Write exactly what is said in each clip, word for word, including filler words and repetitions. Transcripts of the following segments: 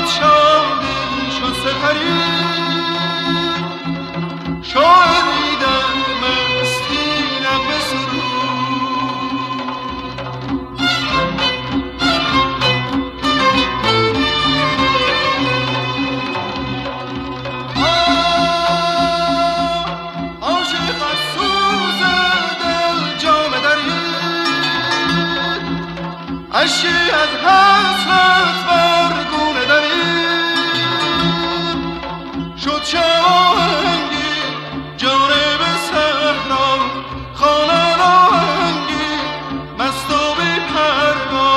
شادی شد سپری شاعری در مستی نغمه سرود عشقی از حسرت بر گونه دوید شد شباهنگی جانب صحرا خانه راهنگی مست و بی پروا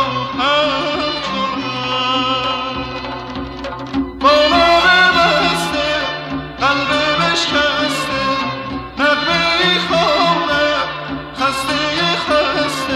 همچنان با لب بسته قلب بشکسته نغمه ای خوانم خسته خسته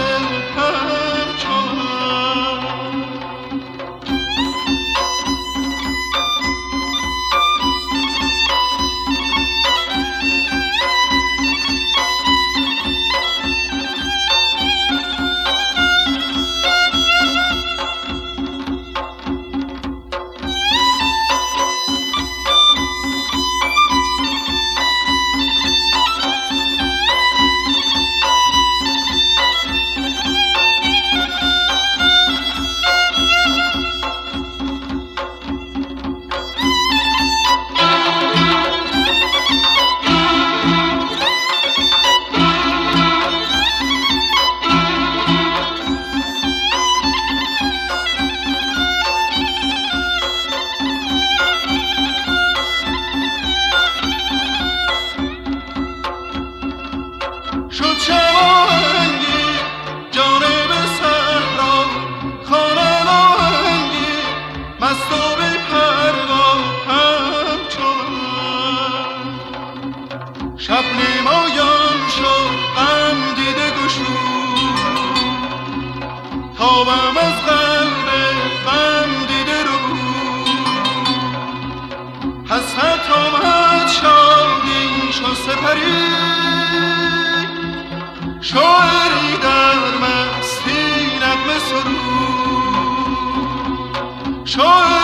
شب نمایان شد غم دیده گشود تابم از قلب غم دیده رو حسرت آمد شادی شد سپری شاعری در مستی نغمه سرود شاعری